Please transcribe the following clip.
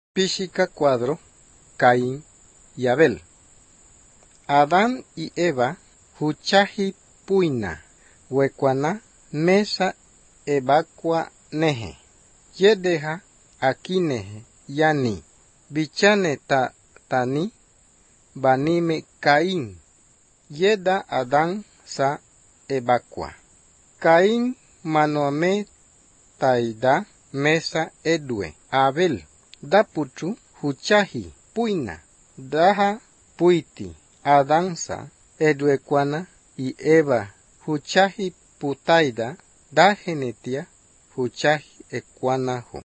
Píxica cuadro, Caín y Abel. Adán y Eva, huchahi puina, huecuana, mesa evacua neje. Yedeja akineje, yani, bichane tani, banime Caín. Yeda Adán sa evacua. Caín manoame taida mesa edue. Abel. Dapuchu huchahi puina, daha puiti, adansa, eduecuana y Eva, huchahi putaida, da genetia, huchahi ecuanajo.